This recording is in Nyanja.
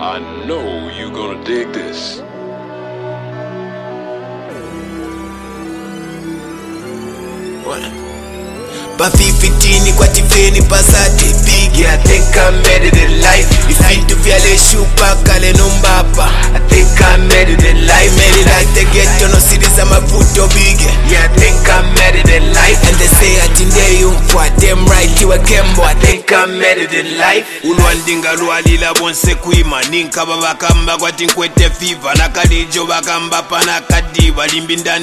I know you're gonna dig this. Pa 15 kwa tifeni pasate big. I think I'm made it in life. Ifaitu vyale shupa kale nombapa. I think I'm made it in life. Made it like the ghetto no cities I'm a puto big. Yeah, I think I'm made it in life. And they say atinde yumfwa them right you a kembo. I think I'm made it in life. Ulwandinga lwalila bonse kuima ninka babakamba kwa tinkwete fiva nakalijo bakamba pana kadiba limbindani